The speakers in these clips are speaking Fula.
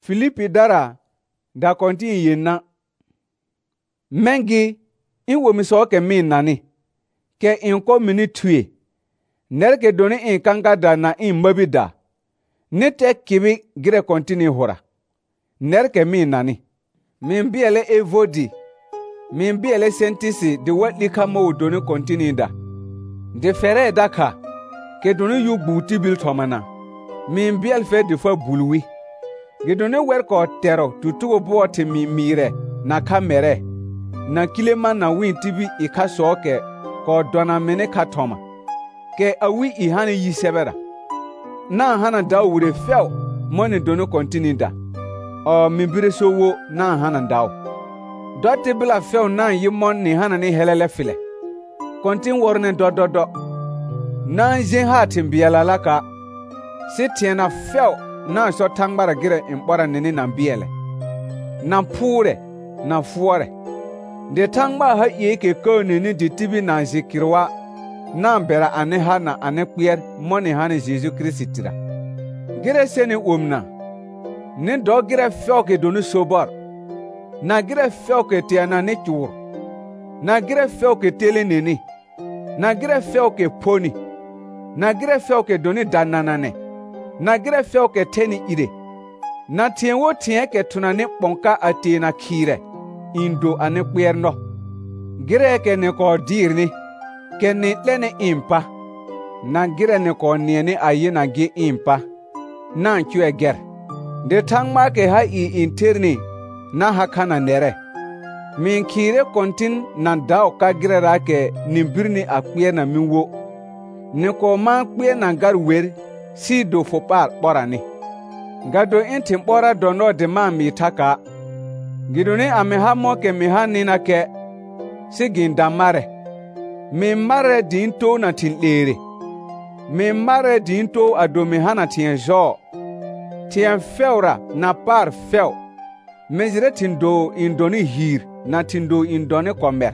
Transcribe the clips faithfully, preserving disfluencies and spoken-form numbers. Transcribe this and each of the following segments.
Filipi dara da konti yenna. Mengi in wo miso ke min nani. Ke in ko mini tue. Nerke doni in kanga da na in mabida. Nite kibi gire kontini hora. Nerke min nani. Min biele evodi. Min biele sentisi de watli kama doni kontini da. De fere daka. Ke doni yu buti bil tomana. Min biel fe de fa bulwi. Gedone wer ko tero tutugo buoti mi mire na kamere. Na kilema na win tibi ika soke ko dona mene katoma. Ke awi i hana yi sebera. Na hana daw wure few mone dono kontini da. O mibire so wo na hana daw. Dote bila few na yi mon ni hana ni helele file. Kontin worne do do do. Na jen hatin biyalalaka. Si tiena few na so tangbara gire imbora nini na biele. Na pure, na fuore. De tangba ha yeke ko nini di tibi na zikirwa. Na bera ane ha na ane kwier moni hane Jesu Kristi tira. Gire seni umna. Ni do gire fyoke donu sobor. Na gire fyoke tiana ne chur. Na gire fyoke tele nini. Na gire fyoke poni. Na gire fyoke doni dananane. Na gire feo ke teni ide. Na tien wo tien ke tunane ponka ati na kire. Indo ane kwerno. Gire ke ne ko dirni. Ke ne lene impa. Na gire ne ko niene aye na ge impa. Na nchue ger. De tangma ke ha i interni. Na hakana nere. Min kire kontin na dao ka gire rake nimbirni akwe na minwo. Ne ko ma kwe na garwer. Si do fopar borani. Gado intim bora dono de ma mi taka. Gidone ameha moke miha nina ke. Si gindamare. Mi mare dinto na tinlere. Mi mare dinto adomiha na tien jo. Tien feura na par feu. Mezire tindo indoni hir na tindo indone komer.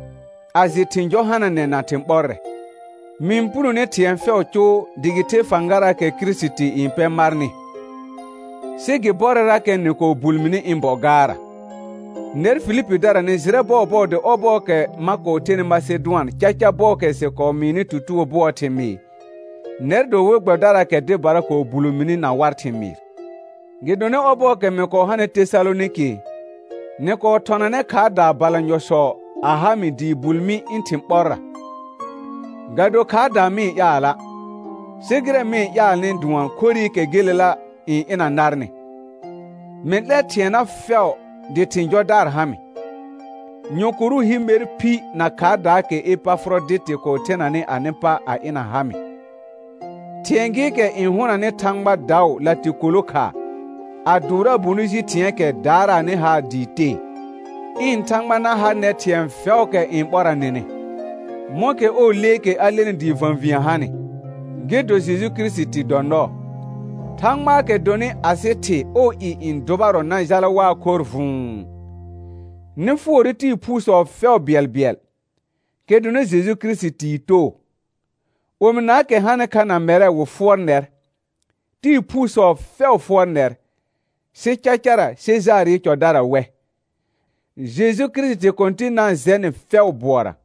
Azi tinjo hana ne na timbore. Min punu ne tien feo cho digite fangara ke Kristi impe marni. Sigi borera ke niko bulmini imbogara. Ner Filipi dara ne zire bo bo de obo ke mako teni Macedoine chacha bo ke se ko mini tutu bo temi. Ner do we dara ke de bara ko bulmini na wartemi. Gidone obo ke me ko hane Tesaloniki. Ne ko tonane ka da balanyo so ahami di bulmi intim bora. Gado ka da mi yala. Sigre mi yal ni duwan kori ke gelela in ina narni. Min le tiena feo de tinjo dar hami. Nyokuru himer pi na ka da ke Epafrodite ko tenani anepa a ina hami. Tiengi ke in huna ne tangba daw lati kuluka. Adura bunuji tien ke dara ne ha dite. In tangba na ha ne tien feo ke in bora nene. Moke o leke alene di van viahane. Gedo Jesu Kristi dono. Tangma ke doni asete o i in dobaro na jala wa korfun. Ne foriti puso fel biel biel. Ke doni Jesu Kristi to. Omna ke hane kana mere wo forner. Ti puso fel forner. Se chachara se zari chodara we. Jesu Kristi kontina zene fel bora.